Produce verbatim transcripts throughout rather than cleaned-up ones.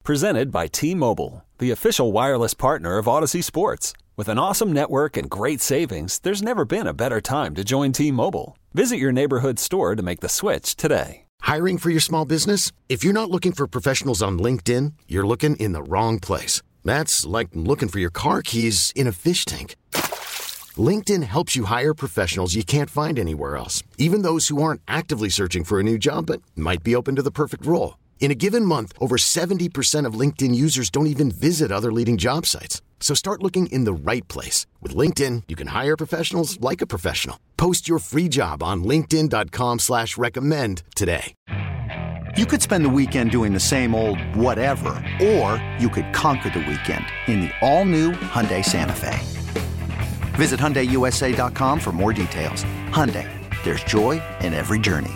Presented by T-Mobile, the official wireless partner of Odyssey Sports. With an awesome network and great savings, there's never been a better time to join T-Mobile. Visit your neighborhood store to make the switch today. Hiring for your small business? If you're not looking for professionals on LinkedIn, you're looking in the wrong place. That's like looking for your car keys in a fish tank. LinkedIn helps you hire professionals you can't find anywhere else, even those who aren't actively searching for a new job but might be open to the perfect role. In a given month, over seventy percent of LinkedIn users don't even visit other leading job sites. So start looking in the right place. With LinkedIn, you can hire professionals like a professional. Post your free job on linkedin dot com slash recommend today. You could spend the weekend doing the same old whatever, or you could conquer the weekend in the all-new Hyundai Santa Fe. Visit Hyundai U S A dot com for more details. Hyundai, there's joy in every journey.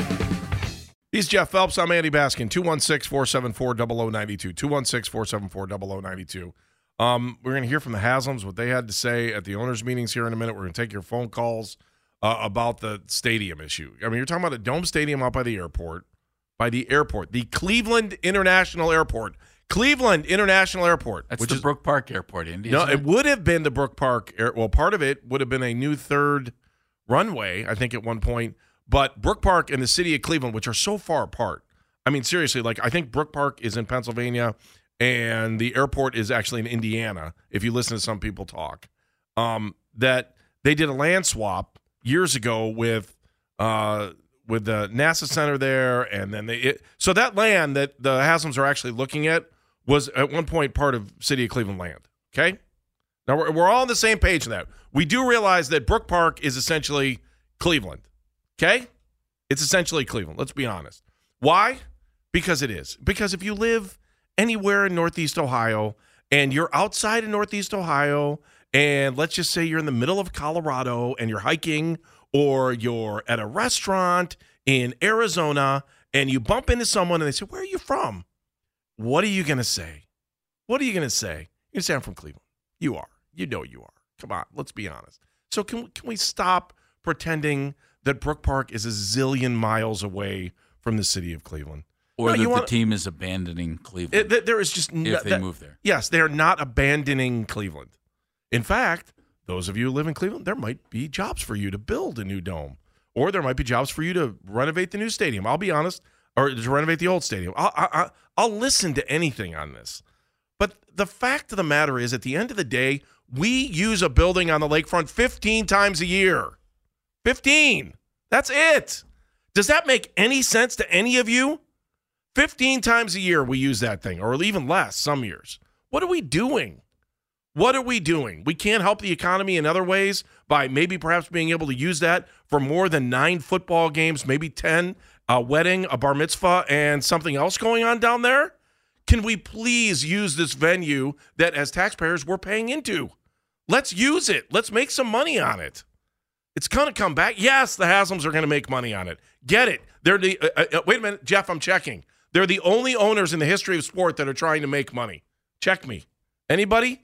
He's Jeff Phelps. I'm Andy Baskin. two one six, four seven four, zero zero nine two. two one six, four seven four, zero zero nine two. Um, we're going to hear from the Haslams, what they had to say at the owners' meetings here in a minute. We're going to take your phone calls uh, about the stadium issue. I mean, you're talking about a dome stadium out by the airport. By the airport. The Cleveland International Airport. Cleveland International Airport. That's which the is, Brook Park Airport, Indy. No, it? it would have been the Brook Park. Air, well, part of it would have been a new third runway, I think, at one point. But Brook Park and the city of Cleveland, which are so far apart. I mean, seriously, like I think Brook Park is in Pennsylvania and the airport is actually in Indiana, if you listen to some people talk. Um, that they did a land swap years ago with uh, with the NASA Center there, and then they it, so that land that the Haslams are actually looking at was at one point part of City of Cleveland land. Okay, now we're we're all on the same page in that. We do realize that Brook Park is essentially Cleveland. Okay, it's essentially Cleveland. Let's be honest. Why? Because it is. Because if you live anywhere in Northeast Ohio and you're outside of Northeast Ohio, and let's just say you're in the middle of Colorado and you're hiking, or you're at a restaurant in Arizona and you bump into someone and they say, "Where are you from?" What are you going to say? What are you going to say? You're going to say, "I'm from Cleveland." You are. You know you are. Come on, let's be honest. So can, can we stop pretending that Brook Park is a zillion miles away from the city of Cleveland? Or no, that the wanna, team is abandoning Cleveland. It, there is just no, if they that, move there. Yes, they are not abandoning Cleveland. In fact, those of you who live in Cleveland, there might be jobs for you to build a new dome, or there might be jobs for you to renovate the new stadium. I'll be honest, or to renovate the old stadium. I'll, I, I'll listen to anything on this. But the fact of the matter is, at the end of the day, we use a building on the lakefront fifteen times a year. fifteen. That's it. Does that make any sense to any of you? fifteen times a year we use that thing, or even less some years. What are we doing? What are we doing? We can't help the economy in other ways by maybe perhaps being able to use that for more than nine football games, maybe ten, a wedding, a bar mitzvah, and something else going on down there? Can we please use this venue that as taxpayers we're paying into? Let's use it. Let's make some money on it. It's going to come back. Yes, the Haslams are going to make money on it. Get it. They're the uh, uh, wait a minute, Jeff, I'm checking. They're the only owners in the history of sport that are trying to make money. Check me. Anybody?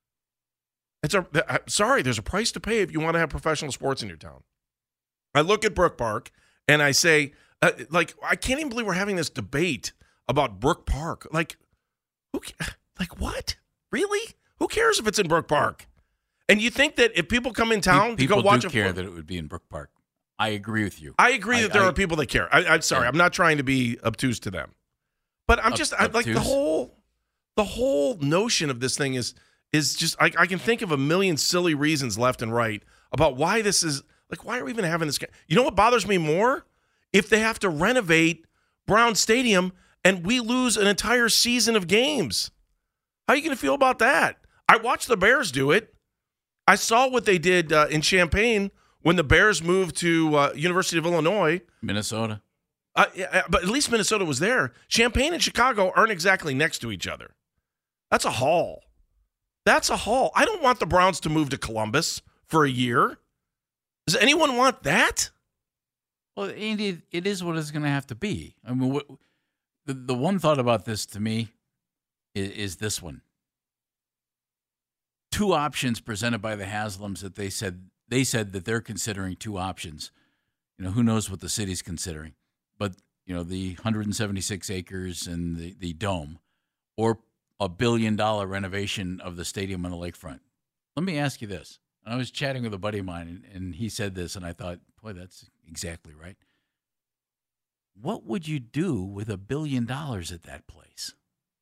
It's a uh, sorry, there's a price to pay if you want to have professional sports in your town. I look at Brook Park and I say, uh, like, I can't even believe we're having this debate about Brook Park. Like, who? Like what? Really? Who cares if it's in Brook Park? And you think that if people come in town people to go watch do a care that it would be in Brook Park. I agree with you. I agree I, that there I, are people that care. I, I'm sorry. Yeah. I'm not trying to be obtuse to them, but I'm just I, like the whole the whole notion of this thing is is just I, I can think of a million silly reasons left and right about why this is like why are we even having this? You know what bothers me more? If they have to renovate Brown Stadium and we lose an entire season of games, how are you going to feel about that? I watched the Bears do it. I saw what they did uh, in Champaign when the Bears moved to uh, University of Illinois. Minnesota. Uh, yeah, but at least Minnesota was there. Champaign and Chicago aren't exactly next to each other. That's a haul. That's a haul. I don't want the Browns to move to Columbus for a year. Does anyone want that? Well, Andy, it is what it's going to have to be. I mean, what, the, the one thought about this to me is, is this one. Two options presented by the Haslams that they said they said that they're considering two options. You know, who knows what the city's considering. But, you know, the one hundred seventy-six acres and the, the dome, or a billion dollar renovation of the stadium on the lakefront. Let me ask you this. I was chatting with a buddy of mine, and, and he said this, and I thought, boy, that's exactly right. What would you do with a billion dollars at that place?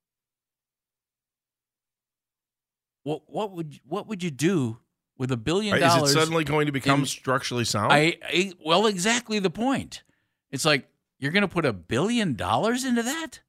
What what would what would you do with a billion dollars? Is it suddenly going to become in, structurally sound? I, I well, exactly the point. It's like you're going to put a billion dollars into that?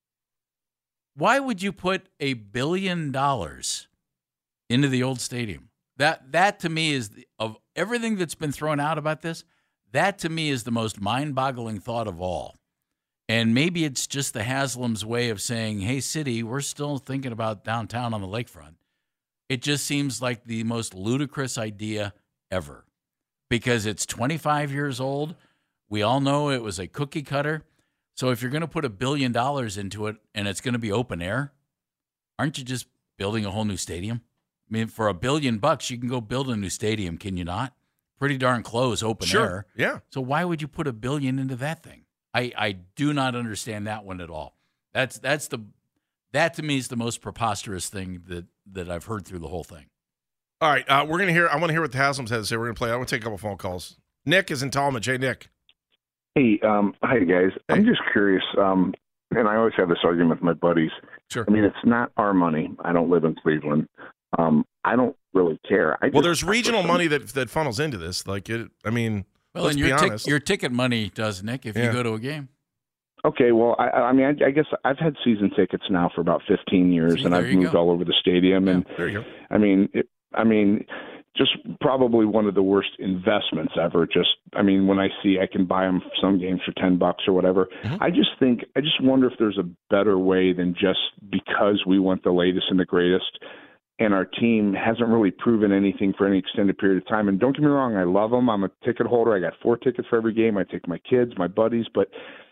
Why would you put a billion dollars into the old stadium? That that to me is the, of everything that's been thrown out about this. That to me is the most mind-boggling thought of all. And maybe it's just the Haslam's way of saying, "Hey, city, we're still thinking about downtown on the lakefront." It just seems like the most ludicrous idea ever because it's twenty-five years old. We all know it was a cookie cutter. So if you're going to put a billion dollars into it and it's going to be open air, aren't you just building a whole new stadium? I mean, for a billion bucks, you can go build a new stadium, can you not? Pretty darn close, open sure. air. Yeah. So why would you put a billion into that thing? I, I do not understand that one at all. That's that's the that to me is the most preposterous thing that, that I've heard through the whole thing. All right, uh, we're gonna hear. I want to hear what the Haslams had to say. We're gonna play. I want to take a couple phone calls. Nick is in Tallmadge. Hey, Nick. Hey, um, hi guys. Hey. I'm just curious, um, and I always have this argument with my buddies. Sure. I mean, it's not our money. I don't live in Cleveland. Um, I don't really care. I well, there's regional money that that funnels into this. Like it. I mean, well, let's and be your honest. Tic- your ticket money does, Nick, if yeah. you go to a game. Okay, well, I, I mean, I, I guess I've had season tickets now for about fifteen years, See, and I've moved go. all over the stadium. Yeah, and there you go. I mean, it, I mean, just probably one of the worst investments ever. Just, I mean, when I see I can buy them for some games for ten bucks or whatever, mm-hmm. I just think, I just wonder if there's a better way than just because we want the latest and the greatest. And our team hasn't really proven anything for any extended period of time. And don't get me wrong, I love them. I'm a ticket holder. I got four tickets for every game. I take my kids, my buddies, but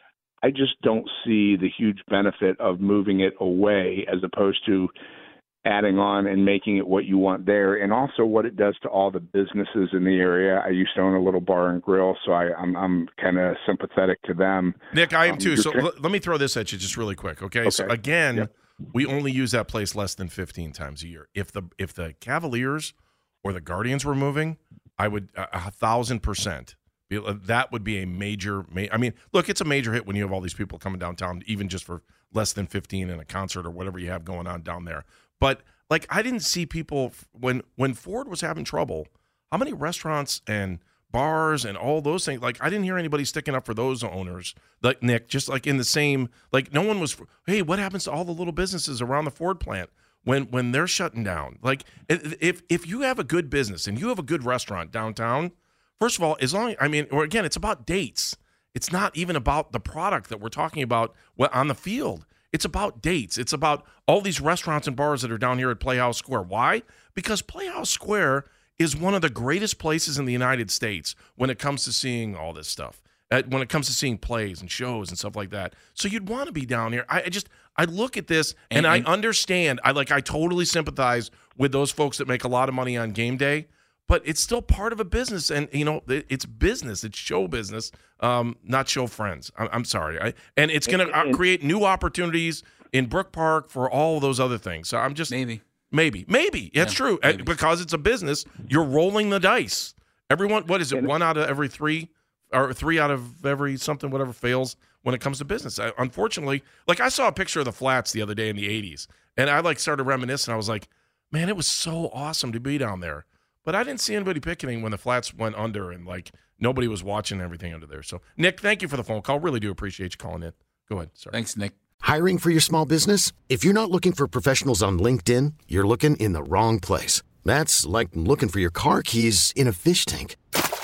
I just don't see the huge benefit of moving it away as opposed to adding on and making it what you want there. And also what it does to all the businesses in the area. I used to own a little bar and grill, so I, I'm, I'm kind of sympathetic to them. Nick, I am um, too. So l- let me throw this at you just really quick. Okay. okay. So again, yep. we only use that place less than fifteen times a year. If the if the Cavaliers or the Guardians were moving, I would a, a thousand percent. That would be a major. Ma- I mean, look, it's a major hit when you have all these people coming downtown, even just for less than fifteen in a concert or whatever you have going on down there. But like, I didn't see people when when Ford was having trouble. How many restaurants and bars and all those things? Like, I didn't hear anybody sticking up for those owners. Like Nick, just like in the same. Like, no one was. Hey, what happens to all the little businesses around the Ford plant when when they're shutting down? Like, if if you have a good business and you have a good restaurant downtown. First of all, as long I mean, or again, it's about dates. It's not even about the product that we're talking about on the field. It's about dates. It's about all these restaurants and bars that are down here at Playhouse Square. Why? Because Playhouse Square is one of the greatest places in the United States when it comes to seeing all this stuff. Uh, when it comes to seeing plays and shows and stuff like that. So you'd want to be down here. I, I just I look at this and, and I understand. I like I totally sympathize with those folks that make a lot of money on game day. But it's still part of a business, and you know it's business. It's show business, um, not show friends. I'm, I'm sorry, I, and it's going to create new opportunities in Brook Park for all of those other things. So I'm just maybe, maybe, maybe it's yeah, true maybe. Because it's a business. You're rolling the dice. Everyone, what is it? One out of every three, or three out of every something, whatever fails when it comes to business. I, unfortunately, like I saw a picture of the Flats the other day in the eighties, and I like started reminiscing. I was like, man, it was so awesome to be down there. But I didn't see anybody picketing when the Flats went under and, like, nobody was watching everything under there. So, Nick, thank you for the phone call. Really do appreciate you calling in. Go ahead. Sorry. Thanks, Nick. Hiring for your small business? If you're not looking for professionals on LinkedIn, you're looking in the wrong place. That's like looking for your car keys in a fish tank.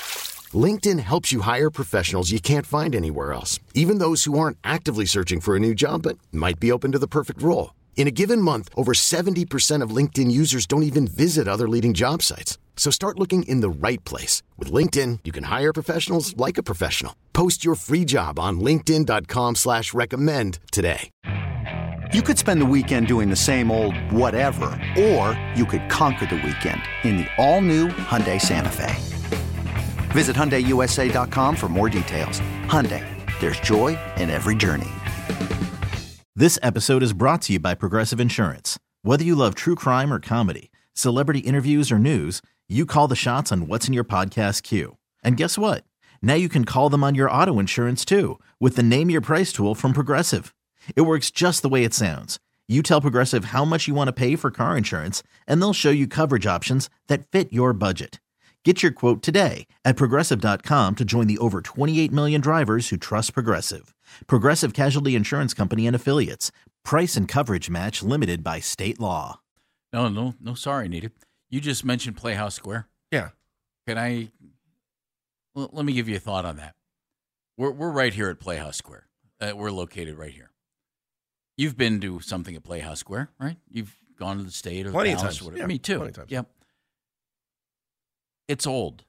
LinkedIn helps you hire professionals you can't find anywhere else, even those who aren't actively searching for a new job but might be open to the perfect role. In a given month, over seventy percent of LinkedIn users don't even visit other leading job sites. So start looking in the right place. With LinkedIn, you can hire professionals like a professional. Post your free job on linkedin dot com slash recommend today. You could spend the weekend doing the same old whatever, or you could conquer the weekend in the all-new Hyundai Santa Fe. Visit Hyundai U S A dot com for more details. Hyundai, there's joy in every journey. This episode is brought to you by Progressive Insurance. Whether you love true crime or comedy, celebrity interviews or news, you call the shots on what's in your podcast queue. And guess what? Now you can call them on your auto insurance too with the Name Your Price tool from Progressive. It works just the way it sounds. You tell Progressive how much you want to pay for car insurance, and they'll show you coverage options that fit your budget. Get your quote today at Progressive dot com to join the over twenty-eight million drivers who trust Progressive. Progressive Casualty Insurance Company and Affiliates. Price and coverage match limited by state law. No, no, no, sorry, Nita. You just mentioned Playhouse Square. Yeah. Can I, well, let me give you a thought on that. We're we're right here at Playhouse Square. Uh, we're located right here. You've been to something at Playhouse Square, right? You've gone to the State or the Plenty of Palace times. or whatever. Yeah, Me too. plenty of times. Yep. It's old.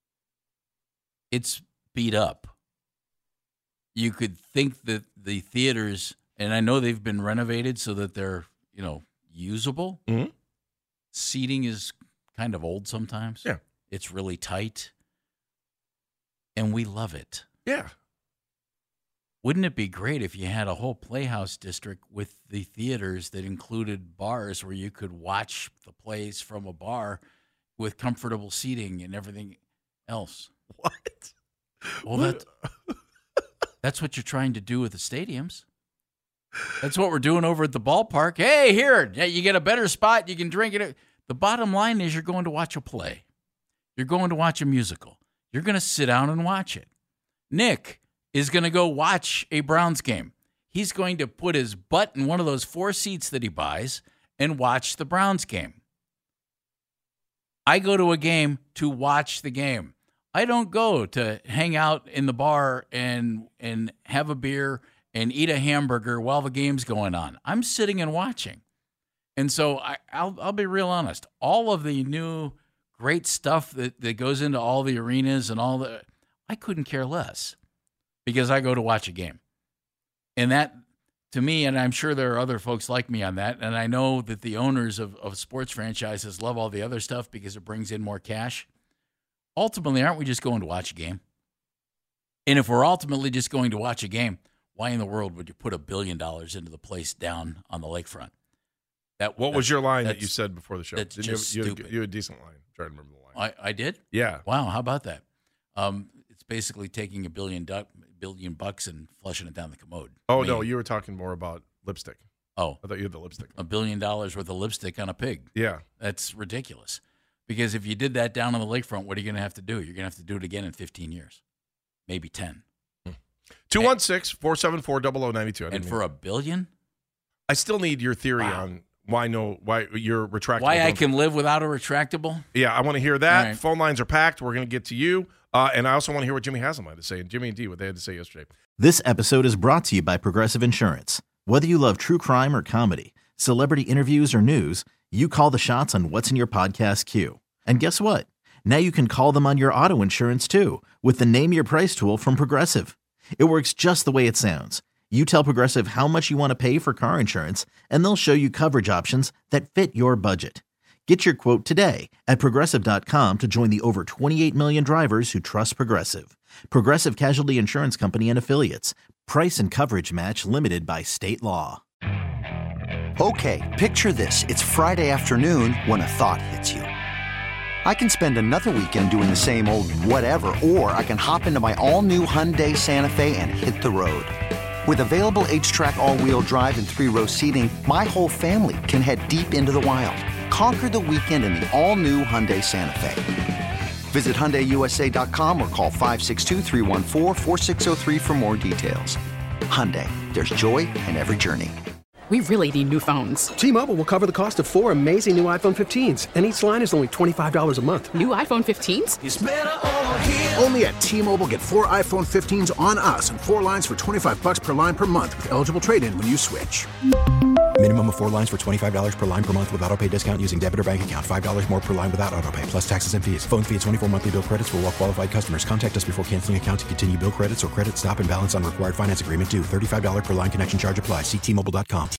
It's beat up. You could think that the theaters, and I know they've been renovated so that they're, you know, usable. Mm-hmm. Seating is kind of old sometimes. Yeah. It's really tight. And we love it. Yeah. Wouldn't it be great if you had a whole Playhouse district with the theaters that included bars where you could watch the plays from a bar with comfortable seating and everything else? What? Well, that, that's what you're trying to do with the stadiums. That's what we're doing over at the ballpark. Hey, here, you get a better spot. You can drink it. The bottom line is you're going to watch a play. You're going to watch a musical. You're going to sit down and watch it. Nick is going to go watch a Browns game. He's going to put his butt in one of those four seats that he buys and watch the Browns game. I go to a game to watch the game. I don't go to hang out in the bar and and have a beer and eat a hamburger while the game's going on. I'm sitting and watching. And so I, I'll I'll be real honest. All of the new great stuff that, that goes into all the arenas and all the, I couldn't care less because I go to watch a game. And that, to me, and I'm sure there are other folks like me on that, and I know that the owners of, of sports franchises love all the other stuff because it brings in more cash. Ultimately, aren't we just going to watch a game? And if we're ultimately just going to watch a game, why in the world would you put a billion dollars into the place down on the lakefront? That What was your line that you said before the show? That's Didn't just you, have, you, stupid. had, you had a decent line. I'm trying to remember the line. I, I did? Yeah. Wow, how about that? Um, it's basically taking a billion duck, billion bucks and flushing it down the commode. Oh, I no, mean, you were talking more about lipstick. Oh, I thought you had the lipstick. a billion dollars worth of lipstick on a pig. Yeah. That's ridiculous. Because if you did that down on the lakefront, what are you going to have to do? You're going to have to do it again in fifteen years, maybe ten. two one six, four seven four, zero zero nine two. And for a billion? I still need your theory Wow. on why no, why you're retractable. Why I don't- can live without a retractable? Yeah, I want to hear that. All right. Phone lines are packed. We're going to get to you. Uh, and I also want to hear what Jimmy Haslam had to say, and Jimmy and D, what they had to say yesterday. This episode is brought to you by Progressive Insurance. Whether you love true crime or comedy, celebrity interviews or news, you call the shots on what's in your podcast queue. And guess what? Now you can call them on your auto insurance too with the Name Your Price tool from Progressive. It works just the way it sounds. You tell Progressive how much you want to pay for car insurance, and they'll show you coverage options that fit your budget. Get your quote today at Progressive dot com to join the over twenty-eight million drivers who trust Progressive. Progressive Casualty Insurance Company and Affiliates. Price and coverage match limited by state law. Okay, picture this. It's Friday afternoon when a thought hits you. I can spend another weekend doing the same old whatever, or I can hop into my all-new Hyundai Santa Fe and hit the road. With available H-Track all-wheel drive and three-row seating, my whole family can head deep into the wild. Conquer the weekend in the all-new Hyundai Santa Fe. Visit Hyundai U S A dot com or call five six two, three one four, four six zero three for more details. Hyundai, there's joy in every journey. We really need new phones. T-Mobile will cover the cost of four amazing new iPhone fifteens, and each line is only twenty-five dollars a month. New iPhone fifteens? It's better over here. Only at T-Mobile, get four iPhone fifteens on us and four lines for twenty-five dollars per line per month with eligible trade-in when you switch. Minimum of four lines for twenty-five dollars per line per month with autopay discount using debit or bank account. five dollars more per line without autopay, plus taxes and fees. Phone fee at twenty-four monthly bill credits for well-qualified customers. Contact us before canceling account to continue bill credits or credit stop and balance on required finance agreement due. thirty-five dollars per line connection charge applies. See T Mobile dot com.